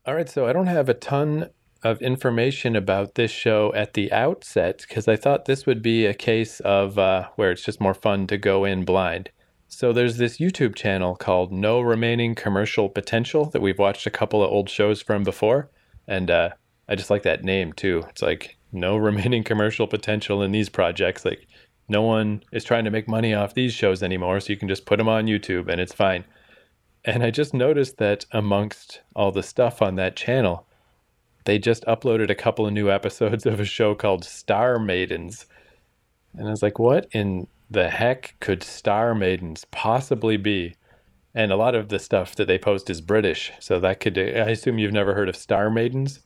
All right, so I don't have a ton of information about this show at the outset because I thought this would be a case of where it's just more fun to go in blind. So there's this YouTube channel called No Remaining Commercial Potential that we've watched a couple of old shows from before, and I just like that name too. It's like no remaining commercial potential in these projects. Like no one is trying to make money off these shows anymore, so you can just put them on YouTube and it's fine. And I just noticed that amongst all the stuff on that channel, they just uploaded a couple of new episodes of a show called Star Maidens. And I was like, what in the heck could Star Maidens possibly be? And a lot of the stuff that they post is British. So that could, I assume you've never heard of Star Maidens?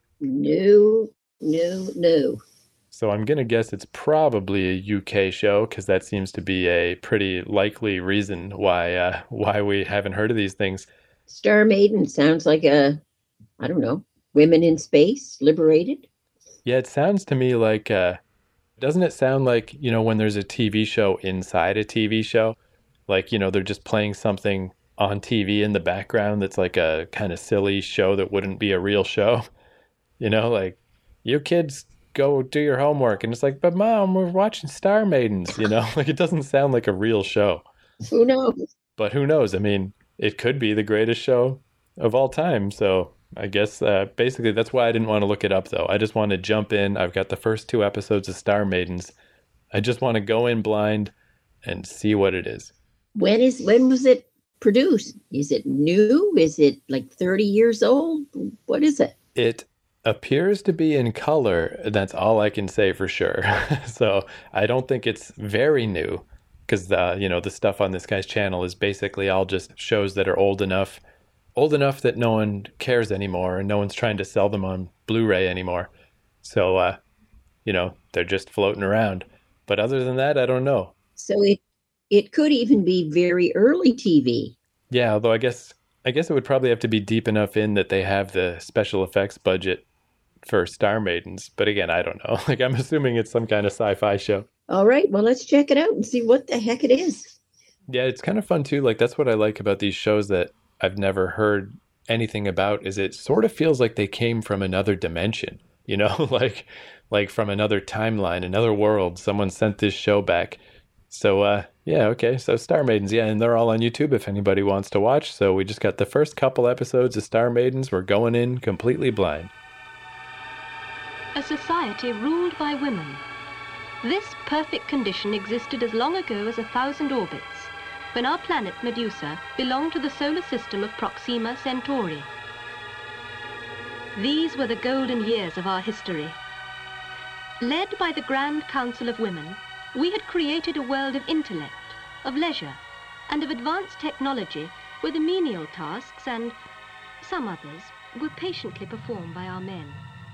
No, no, no. So I'm going to guess it's probably a UK show because that seems to be a pretty likely reason why we haven't heard of these things. Star Maiden sounds like I don't know, women in space, liberated. Yeah, it sounds to me like doesn't it sound like, when there's a TV show inside a TV show, like, they're just playing something on TV in the background that's like a kind of silly show that wouldn't be a real show, like you kids go do your homework and it's like, but mom, we're watching Star Maidens, like it doesn't sound like a real show. Who knows? But who knows? I mean, it could be the greatest show of all time. So I guess basically that's why I didn't want to look it up, though. I just want to jump in. I've got the first two episodes of Star Maidens. I just want to go in blind and see what it is. When was it produced? Is it new? Is it like 30 years old? What is it? It appears to be in color. That's all I can say for sure. So I don't think it's very new because the stuff on this guy's channel is basically all just shows that are old enough that no one cares anymore and no one's trying to sell them on Blu-ray anymore. So, they're just floating around. But other than that, I don't know. So it could even be very early TV. Yeah, although I guess it would probably have to be deep enough in that they have the special effects budget for Star Maidens. But again, I don't know. Like, I'm assuming it's some kind of sci-fi show. All right, well, let's check it out and see what the heck it is. Yeah, it's kind of fun too. Like, that's what I like about these shows that I've never heard anything about, is it sort of feels like they came from another dimension, like from another timeline, another world. Someone sent this show back. So, yeah, okay. So Star Maidens, yeah, and they're all on YouTube if anybody wants to watch. So we just got the first couple episodes of Star Maidens. We're going in completely blind. A society ruled by women. This perfect condition existed as long ago as 1,000 orbits, when our planet Medusa belonged to the solar system of Proxima Centauri. These were the golden years of our history. Led by the Grand Council of Women, we had created a world of intellect, of leisure, and of advanced technology where the menial tasks and some others were patiently performed by our men.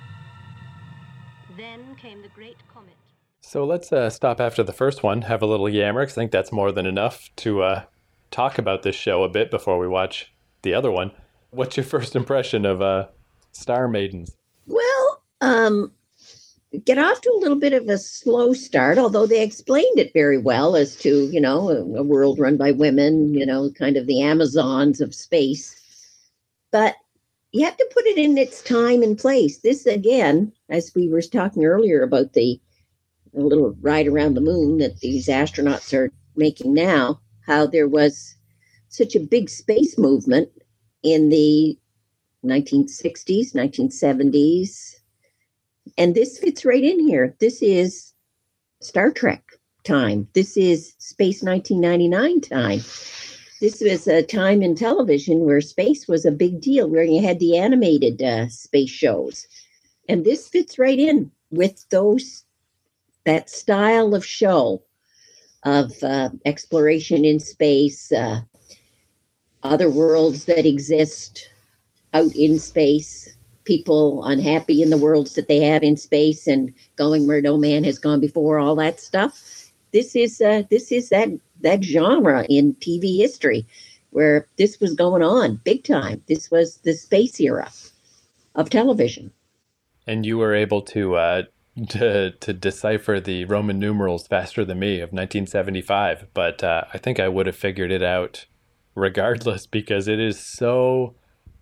Then came the great comet. So let's stop after the first one, have a little yammer, 'cause I think that's more than enough to talk about this show a bit before we watch the other one. What's your first impression of Star Maidens? Well, get off to a little bit of a slow start, although they explained it very well as to, a world run by women, kind of the Amazons of space. But you have to put it in its time and place. This, again, as we were talking earlier about the little ride around the moon that these astronauts are making now, how there was such a big space movement in the 1960s, 1970s. And this fits right in here. This is Star Trek time. This is Space 1999 time. This was a time in television where space was a big deal, where you had the animated space shows. And this fits right in with that style of show of exploration in space, other worlds that exist out in space, people unhappy in the worlds that they have in space and going where no man has gone before, all that stuff. This is that genre in TV history where this was going on big time. This was the space era of television. And you were able to decipher the Roman numerals faster than me of 1975, but I think I would have figured it out regardless because it is so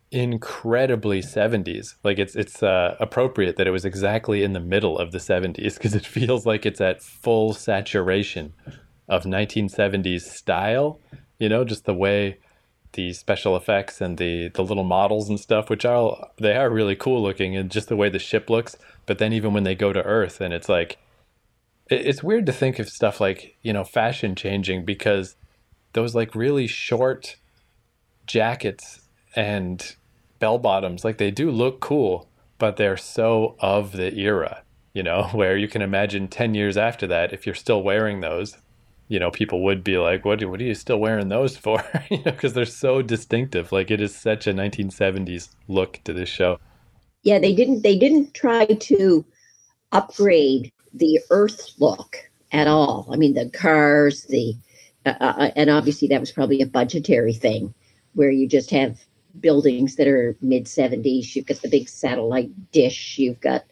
incredibly 70s. Like it's appropriate that it was exactly in the middle of the 70s because it feels like it's at full saturation of 1970s style, just the way the special effects and the little models and stuff, they are really cool looking, and just the way the ship looks. But then even when they go to Earth, and it's like, it's weird to think of stuff like, fashion changing, because those like really short jackets and bell bottoms, like they do look cool, but they're so of the era, where you can imagine 10 years after that, if you're still wearing those, people would be like, what are you still wearing those for? Because they're so distinctive. Like it is such a 1970s look to this show. Yeah, they didn't try to upgrade the Earth look at all. I mean, the cars, and obviously that was probably a budgetary thing, where you just have buildings that are mid 70s. You've got the big satellite dish. You've got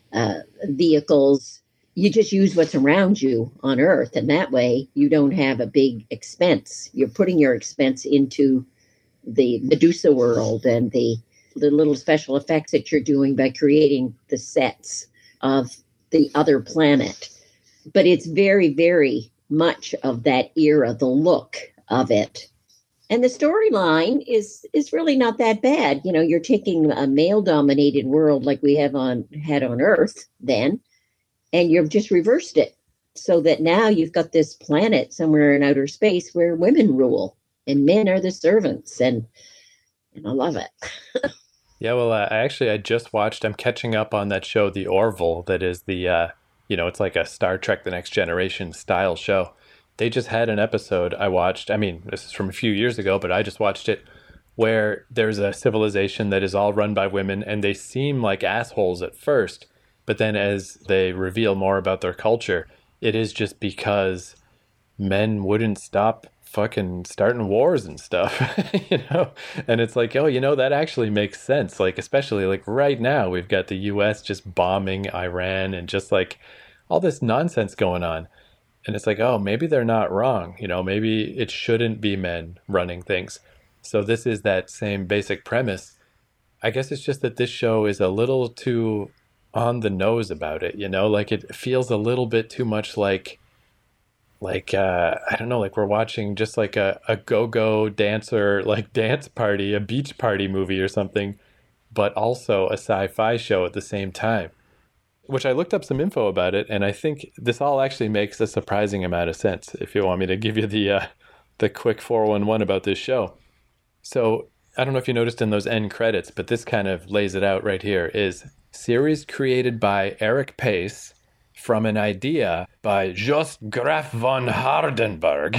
vehicles. You just use what's around you on Earth, and that way you don't have a big expense. You're putting your expense into the Medusa world and the little special effects that you're doing by creating the sets of the other planet. But it's very, very much of that era, the look of it. And the storyline is really not that bad. You're taking a male-dominated world like we had on Earth then, and you've just reversed it so that now you've got this planet somewhere in outer space where women rule and men are the servants, and I love it. Yeah, well, I just watched, I'm catching up on that show, The Orville, that is the, it's like a Star Trek The Next Generation style show. They just had an episode I watched, I mean, this is from a few years ago, but I just watched it, where there's a civilization that is all run by women, and they seem like assholes at first, but then as they reveal more about their culture, it is just because men wouldn't stop fucking starting wars and stuff, and it's like, oh, that actually makes sense. Like, especially like right now, we've got the US just bombing Iran and just like all this nonsense going on. And it's like, oh, maybe they're not wrong. Maybe it shouldn't be men running things. So this is that same basic premise. I guess it's just that this show is a little too on the nose about it, like it feels a little bit too much like I don't know, like we're watching just like a go-go dancer, like dance party, a beach party movie or something, but also a sci-fi show at the same time. Which I looked up some info about it, and I think this all actually makes a surprising amount of sense, if you want me to give you the quick 411 about this show. So I don't know if you noticed in those end credits, but this kind of lays it out right here, is series created by Eric Pace from an idea by Jost Graf von Hardenberg.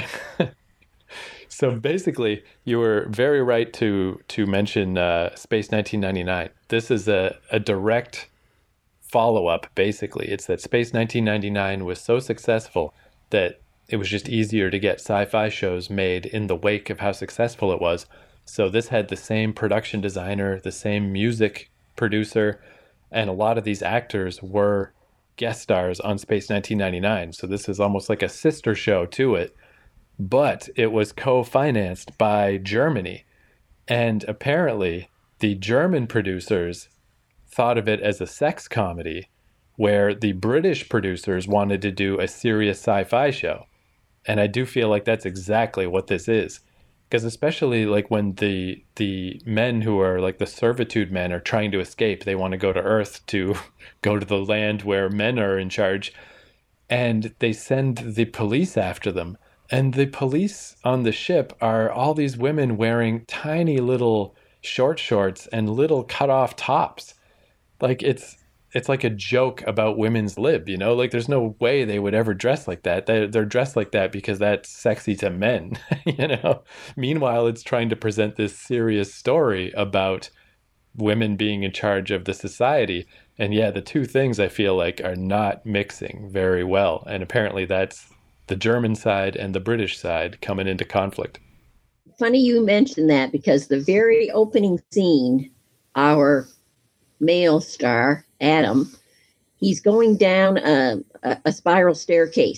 So basically, you were very right to mention Space 1999. This is a direct follow-up, basically. It's that Space 1999 was so successful that it was just easier to get sci-fi shows made in the wake of how successful it was. So this had the same production designer, the same music producer, and a lot of these actors were guest stars on Space 1999. So this is almost like a sister show to it, but it was co-financed by Germany. And apparently the German producers thought of it as a sex comedy, where the British producers wanted to do a serious sci-fi show. And I do feel like that's exactly what this is. Because especially like when the men who are like the servitude men are trying to escape, they want to go to Earth to go to the land where men are in charge, and they send the police after them. And the police on the ship are all these women wearing tiny little short shorts and little cut off tops. Like it's like a joke about women's lib, like there's no way they would ever dress like that. They're dressed like that because that's sexy to men, Meanwhile, it's trying to present this serious story about women being in charge of the society. And yeah, the two things I feel like are not mixing very well. And apparently that's the German side and the British side coming into conflict. Funny you mentioned that, because the very opening scene, our male star, Adam, he's going down a spiral staircase,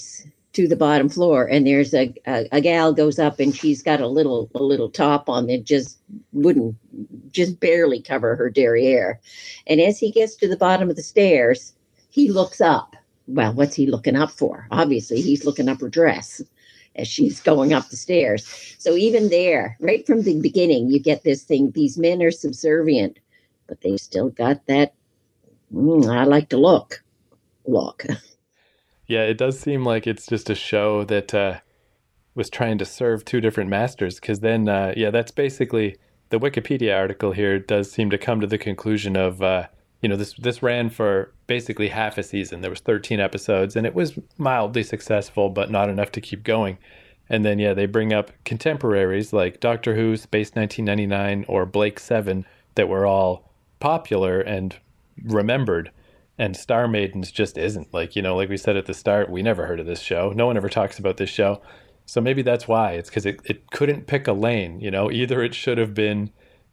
to the bottom floor, and there's a gal goes up, and she's got a little top on that wouldn't just barely cover her derriere. And as he gets to the bottom of the stairs, he looks up. Well, what's he looking up for? Obviously, he's looking up her dress as she's going up the stairs. So even there, right from the beginning, you get this thing. These men are subservient, but they still got that, I like to look. Yeah, it does seem like it's just a show that was trying to serve two different masters. Because then, that's basically the Wikipedia article here does seem to come to the conclusion of, this ran for basically half a season. There was 13 episodes, and it was mildly successful, but not enough to keep going. And then, they bring up contemporaries like Doctor Who, Space 1999, or Blake 7 that were all popular and remembered. And Star Maidens just isn't. Like we said at the start, we never heard of this show. No one ever talks about this show. So maybe that's why. It's because it couldn't pick a lane. Either it should have been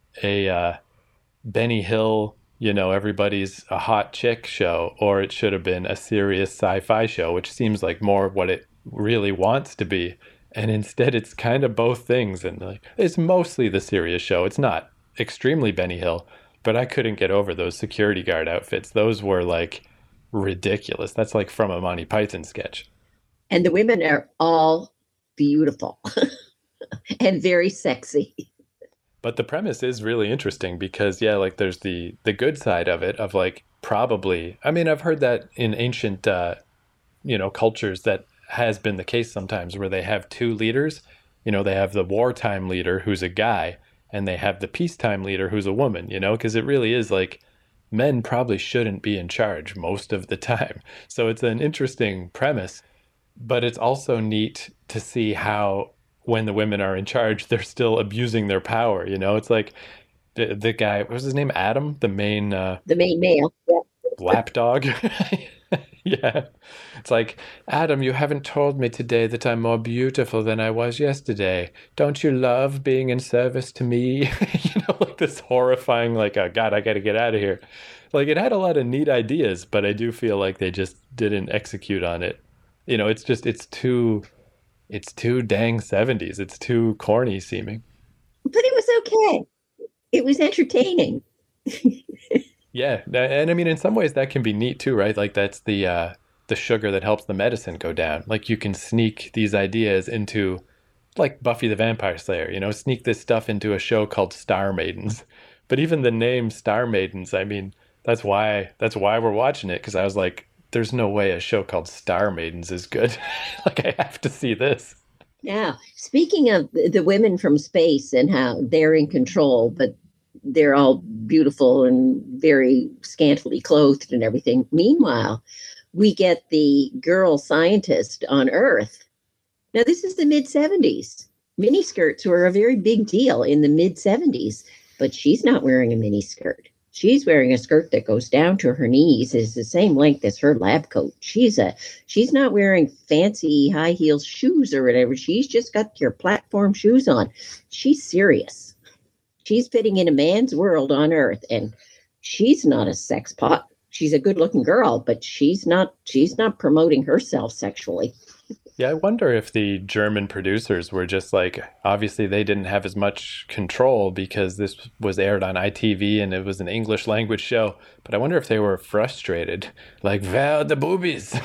a Benny Hill, everybody's a hot chick show, or it should have been a serious sci-fi show, which seems like more what it really wants to be. And instead, it's kind of both things. And it's mostly the serious show. It's not extremely Benny Hill. But I couldn't get over those security guard outfits. Those were ridiculous. That's like from a Monty Python sketch. And the women are all beautiful and very sexy. But the premise is really interesting because, there's the good side of it of probably, I've heard that in ancient, cultures that has been the case sometimes where they have two leaders. They have the wartime leader who's a guy, and they have the peacetime leader who's a woman, because it really is men probably shouldn't be in charge most of the time. So it's an interesting premise, but it's also neat to see how when the women are in charge, they're still abusing their power. It's like the guy, what was his name? Adam, the main male. Yeah. Lapdog. Yeah. It's like, Adam, you haven't told me today that I'm more beautiful than I was yesterday. Don't you love being in service to me? This horrifying, oh God, I got to get out of here. It had a lot of neat ideas, but I do feel like they just didn't execute on it. It's too dang 70s. It's too corny seeming. But it was okay. It was entertaining. Yeah, and in some ways that can be neat too, right? That's the sugar that helps the medicine go down. You can sneak these ideas into, Buffy the Vampire Slayer, sneak this stuff into a show called Star Maidens. But even the name Star Maidens, that's why we're watching it, because I was like, there's no way a show called Star Maidens is good. I have to see this. Now, speaking of the women from space and how they're in control, but they're all beautiful and very scantily clothed and everything. Meanwhile, we get the girl scientist on Earth. Now, this is the mid-70s. Miniskirts were a very big deal in the mid-70s, but she's not wearing a miniskirt. She's wearing a skirt that goes down to her knees. It's the same length as her lab coat. She's not wearing fancy high heel shoes or whatever. She's just got your platform shoes on. She's serious. She's fitting in a man's world on Earth, and she's not a sex pot. She's a good-looking girl, but she's not promoting herself sexually. Yeah, I wonder if the German producers were just obviously they didn't have as much control because this was aired on ITV and it was an English language show. But I wonder if they were frustrated. Where are the boobies?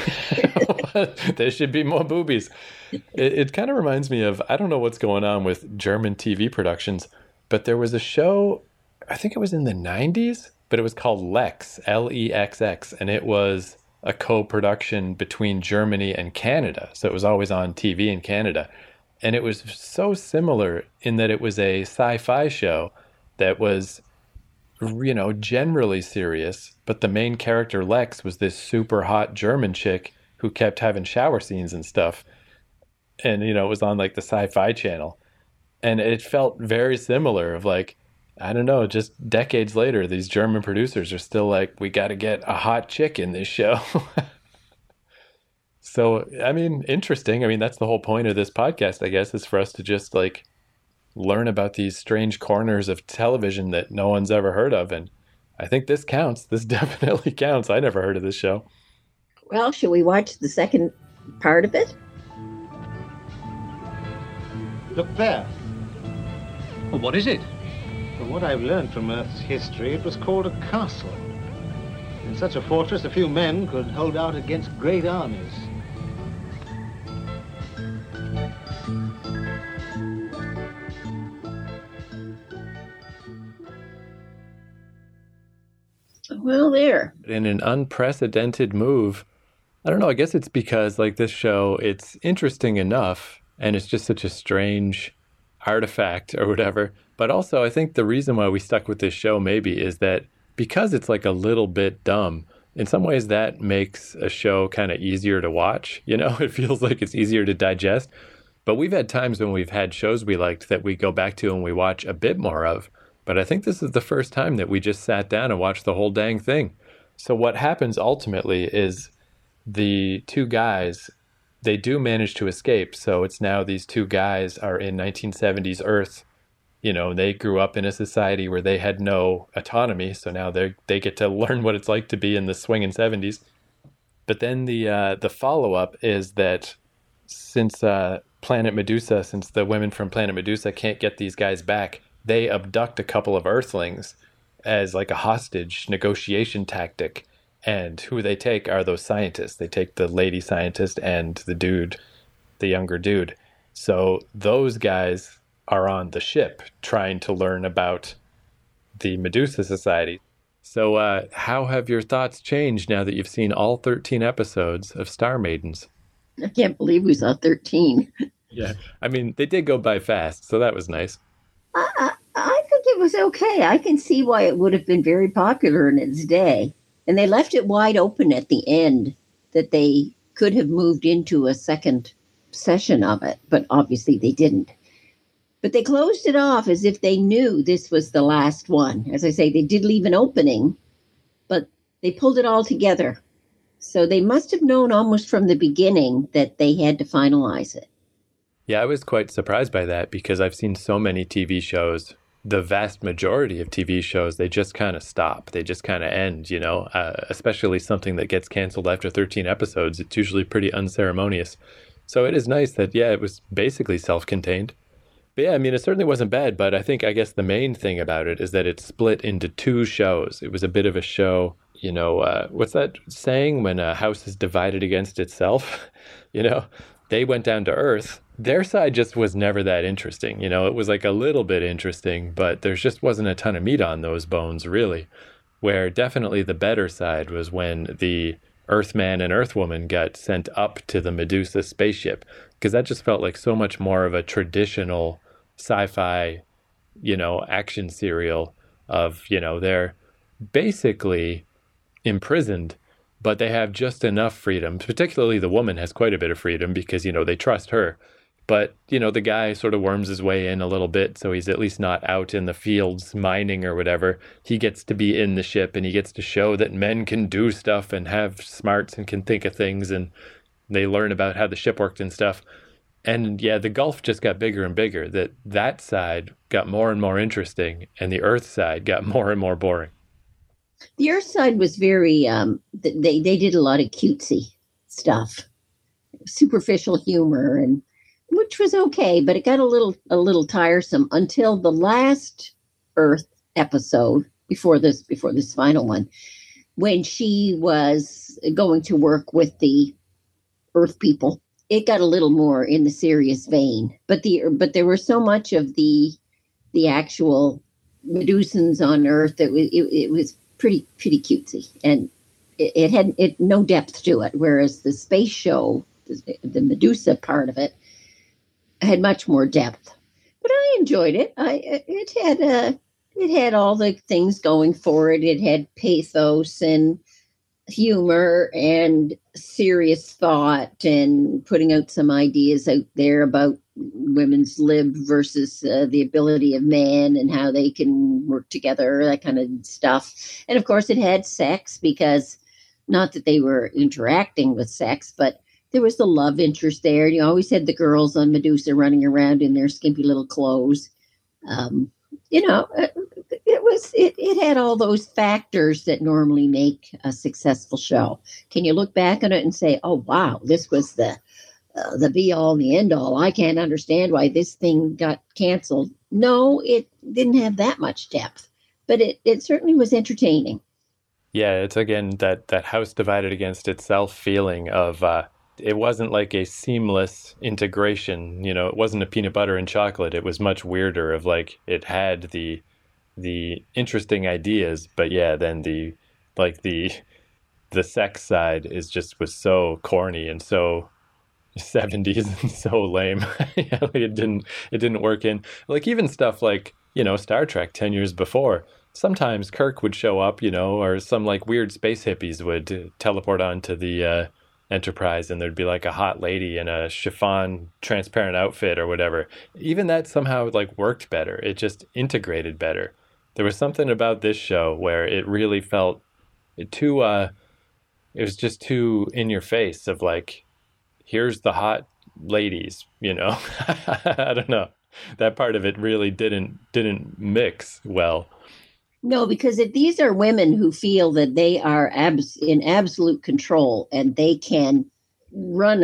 There should be more boobies. It kind of reminds me of, I don't know what's going on with German TV productions, but there was a show, I think it was in the 90s, but it was called Lex, Lexx, and it was a co-production between Germany and Canada. So it was always on TV in Canada. And it was so similar in that it was a sci-fi show that was, generally serious, but the main character, Lex, was this super hot German chick who kept having shower scenes and stuff. And, it was on the Sci-Fi Channel. And it felt very similar of I don't know, just decades later, these German producers are still we got to get a hot chick in this show. So, interesting. That's the whole point of this podcast, I guess, is for us to just learn about these strange corners of television that no one's ever heard of. And I think this counts. This definitely counts. I never heard of this show. Well, should we watch the second part of it? Look there. Well, what is it? From what I've learned from Earth's history, it was called a castle. In such a fortress, a few men could hold out against great armies. Well, there. In an unprecedented move, I don't know, I guess it's because like this show, it's interesting enough and it's just such a strange artifact or whatever. But also I think the reason why we stuck with this show maybe is that because it's like a little bit dumb, in some ways that makes a show kind of easier to watch. You know, it feels like it's easier to digest. But we've had times when we've had shows we liked that we go back to and we watch a bit more of. But I think this is the first time that we just sat down and watched the whole dang thing. So what happens ultimately is the two guys, they do manage to escape. So it's now these two guys are in 1970s Earth. You know, they grew up in a society where they had no autonomy. So now they get to learn what it's like to be in the swinging 70s. But then the follow-up is that since Planet Medusa, since the women from Planet Medusa can't get these guys back, they abduct a couple of Earthlings as like a hostage negotiation tactic. And who they take are those scientists. They take the lady scientist and the dude, the younger dude. So those guys are on the ship trying to learn about the Medusa Society. So how have your thoughts changed now that you've seen all 13 episodes of Star Maidens? I can't believe we saw 13. Yeah, I mean, they did go by fast, so that was nice. I think it was okay. I can see why it would have been very popular in its day. And they left it wide open at the end that they could have moved into a second session of it, but obviously they didn't. But they closed it off as if they knew this was the last one. As I say, they did leave an opening, but they pulled it all together. So they must have known almost from the beginning that they had to finalize it. Yeah, I was quite surprised by that because I've seen so many TV shows. The vast majority of TV shows, they just kind of stop. They just kind of end, you know, especially something that gets canceled after 13 episodes. It's usually pretty unceremonious. So it is nice that, yeah, it was basically self-contained. But yeah, I mean, it certainly wasn't bad, but I guess the main thing about it is that it's split into two shows. It was a bit of a show, you know, what's that saying? When a house is divided against itself, you know, they went down to Earth. Their side just was never that interesting. You know, it was like a little bit interesting, but there just wasn't a ton of meat on those bones, really. Where definitely the better side was when the Earthman and Earthwoman got sent up to the Medusa spaceship, because that just felt like so much more of a traditional sci-fi, you know, action serial of, you know, they're basically imprisoned, but they have just enough freedom. Particularly the woman has quite a bit of freedom because, you know, they trust her. But, you know, the guy sort of worms his way in a little bit, so he's at least not out in the fields mining or whatever. He gets to be in the ship, and he gets to show that men can do stuff and have smarts and can think of things, and they learn about how the ship worked and stuff. And yeah, the gulf just got bigger and bigger. That side got more and more interesting, and the Earth side got more and more boring. The Earth side was very, they did a lot of cutesy stuff, superficial humor, and which was okay, but it got a little tiresome until the last Earth episode before this final one, when she was going to work with the Earth people. It got a little more in the serious vein, but there was so much of the actual Medusans on Earth that it was pretty cutesy, and it had no depth to it. Whereas the space show, the Medusa part of it, had much more depth. But I enjoyed it. It had all the things going for it. It had pathos and humor and serious thought and putting out some ideas out there about women's lib versus the ability of man and how they can work together, that kind of stuff. And of course it had sex, because not that they were interacting with sex, but there was the love interest there. You always had the girls on Medusa running around in their skimpy little clothes. You know, it had all those factors that normally make a successful show. Can you look back on it and say, oh, wow, this was the the be all and the end all. I can't understand why this thing got canceled. No, it didn't have that much depth, but it certainly was entertaining. Yeah, it's again that house divided against itself feeling of it wasn't like a seamless integration. You know, it wasn't a peanut butter and chocolate. It was much weirder. Of like it had the interesting ideas, but yeah, then the sex side was so corny and so 70s and so lame. Yeah, like it didn't work in like even stuff like, you know, Star Trek 10 years before. Sometimes Kirk would show up, you know, or some like weird space hippies would teleport onto the Enterprise, and there'd be like a hot lady in a chiffon transparent outfit or whatever. Even that somehow like worked better. It just integrated better. There was something about this show where it really felt too it was just too in your face of like, here's the hot ladies, you know. I don't know. That part of it really didn't mix well. No, because if these are women who feel that they are in absolute control and they can run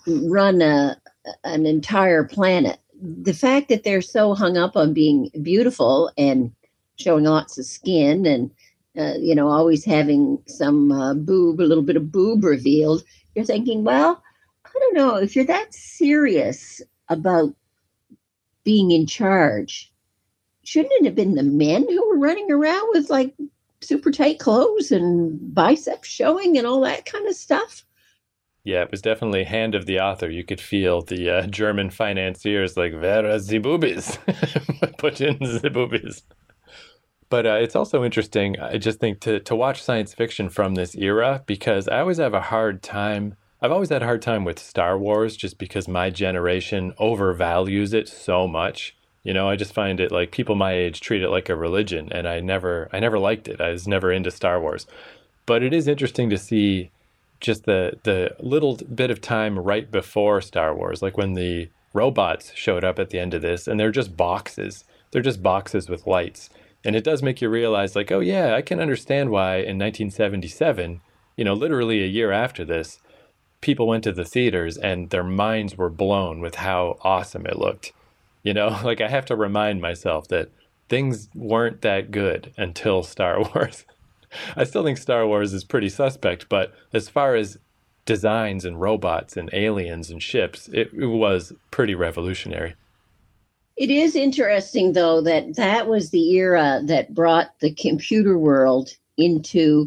an entire planet, the fact that they're so hung up on being beautiful and showing lots of skin and you know, always having some a little bit of boob revealed, you're thinking, well, I don't know, if you're that serious about being in charge, shouldn't it have been the men who were running around with like super tight clothes and biceps showing and all that kind of stuff? Yeah, it was definitely hand of the author. You could feel the German financiers like, where are the boobies? Put in the boobies. But it's also interesting, I just think, to watch science fiction from this era, because I've always had a hard time with Star Wars just because my generation overvalues it so much. You know, I just find it like people my age treat it like a religion, and I never liked it. I was never into Star Wars. But it is interesting to see just the little bit of time right before Star Wars, like when the robots showed up at the end of this, and they're just boxes. They're just boxes with lights. And it does make you realize, like, oh yeah, I can understand why in 1977, you know, literally a year after this, people went to the theaters and their minds were blown with how awesome it looked. You know, like I have to remind myself that things weren't that good until Star Wars. I still think Star Wars is pretty suspect, but as far as designs and robots and aliens and ships, it was pretty revolutionary. It is interesting, though, that was the era that brought the computer world into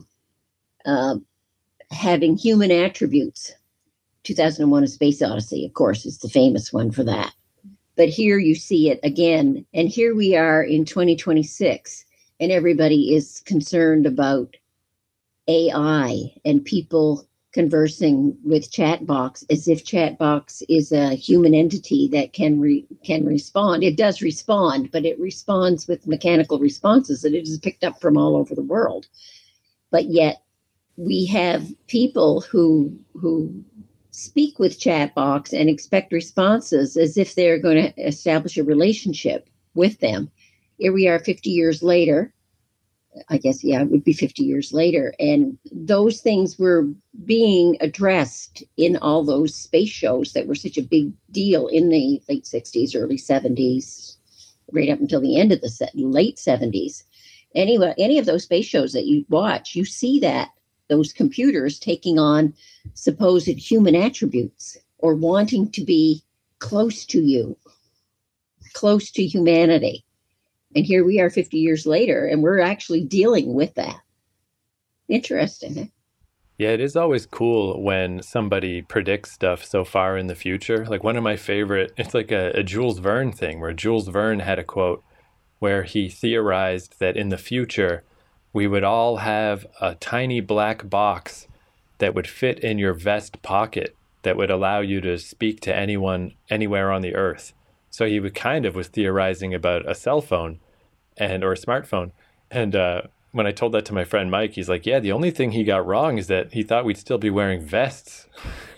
having human attributes. 2001: A Space Odyssey, of course, is the famous one for that. But here you see it again. And here we are in 2026, and everybody is concerned about AI and people conversing with Chatbox as if Chatbox is a human entity that can respond. It does respond, but it responds with mechanical responses that it is picked up from all over the world. But yet we have people who speak with Chatbox and expect responses as if they're going to establish a relationship with them. Here we are 50 years later. I guess, yeah, it would be 50 years later. And those things were being addressed in all those space shows that were such a big deal in the late 60s, early 70s, right up until the end of the late 70s. Anyway, any of those space shows that you watch, you see that those computers taking on supposed human attributes or wanting to be close to you, close to humanity. And here we are 50 years later, and we're actually dealing with that. Interesting. Eh? Yeah, it is always cool when somebody predicts stuff so far in the future. Like one of my favorite, it's like a Jules Verne thing, where Jules Verne had a quote where he theorized that in the future, we would all have a tiny black box that would fit in your vest pocket that would allow you to speak to anyone anywhere on the earth. So he was theorizing about a cell phone or a smartphone. And when I told that to my friend Mike, he's like, yeah, the only thing he got wrong is that he thought we'd still be wearing vests.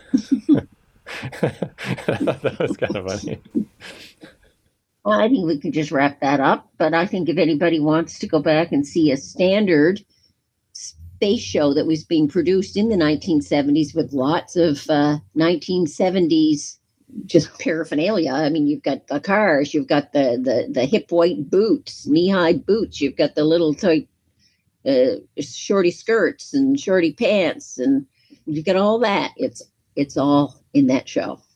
I thought that was kind of funny. Well, I think we could just wrap that up. But I think if anybody wants to go back and see a standard space show that was being produced in the 1970s with lots of 1970s just paraphernalia. I mean, you've got the cars, you've got the hip white boots, knee-high boots, you've got the little tight shorty skirts and shorty pants, and you've got all that. It's all in that show.